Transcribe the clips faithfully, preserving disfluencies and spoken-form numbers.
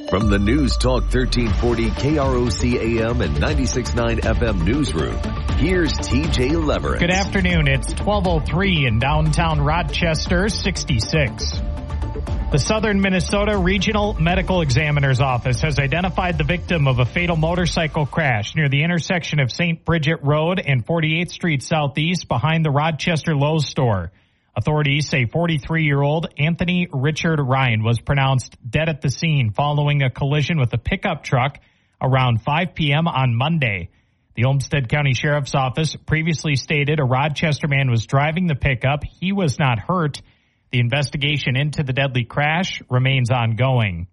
From the News Talk thirteen forty K R O C A M and ninety-six point nine F M newsroom, here's T J Leverett. Good afternoon. It's twelve oh three in downtown Rochester, sixty-six. The Southern Minnesota Regional Medical Examiner's Office has identified the victim of a fatal motorcycle crash near the intersection of Saint Bridget Road and forty-eighth Street Southeast behind the Rochester Lowe's store. Authorities say forty-three-year-old Anthony Richard Ryan was pronounced dead at the scene following a collision with a pickup truck around five p.m. on Monday. The Olmsted County Sheriff's Office previously stated a Rochester man was driving the pickup. He was not hurt. The investigation into the deadly crash remains ongoing.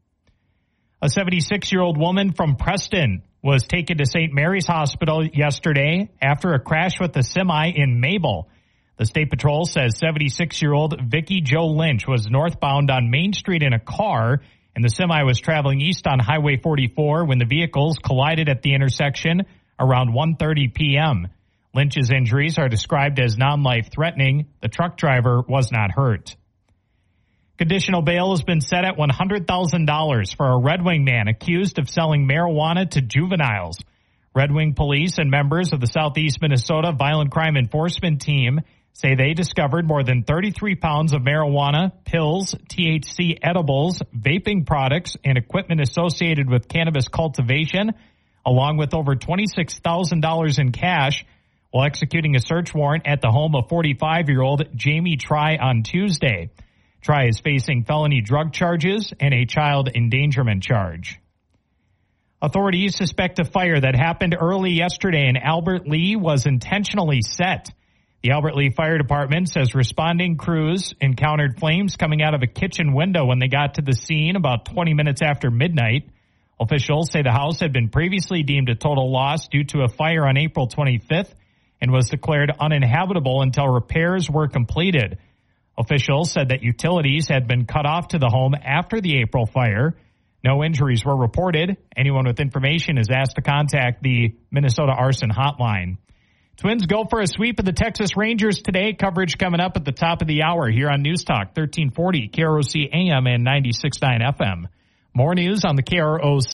A seventy-six-year-old woman from Preston was taken to Saint Mary's Hospital yesterday after a crash with a semi in Mabel. The State Patrol says seventy-six-year-old Vicki Jo Lynch was northbound on Main Street in a car, and the semi was traveling east on Highway forty-four when the vehicles collided at the intersection around one thirty p.m. Lynch's injuries are described as non-life-threatening. The truck driver was not hurt. Conditional bail has been set at one hundred thousand dollars for a Red Wing man accused of selling marijuana to juveniles. Red Wing police and members of the Southeast Minnesota Violent Crime Enforcement Team say they discovered more than thirty-three pounds of marijuana, pills, T H C edibles, vaping products, and equipment associated with cannabis cultivation, along with over twenty-six thousand dollars in cash, while executing a search warrant at the home of forty-five-year-old Jamie Try on Tuesday. Try is facing felony drug charges and a child endangerment charge. Authorities suspect a fire that happened early yesterday in Albert Lea was intentionally set. The Albert Lea Fire Department says responding crews encountered flames coming out of a kitchen window when they got to the scene about twenty minutes after midnight. Officials say the house had been previously deemed a total loss due to a fire on April twenty-fifth and was declared uninhabitable until repairs were completed. Officials said that utilities had been cut off to the home after the April fire. No injuries were reported. Anyone with information is asked to contact the Minnesota Arson Hotline. Twins go for a sweep of the Texas Rangers today. Coverage coming up at the top of the hour here on News Talk thirteen forty K R O C A M and ninety-six point nine F M. More news on the K R O C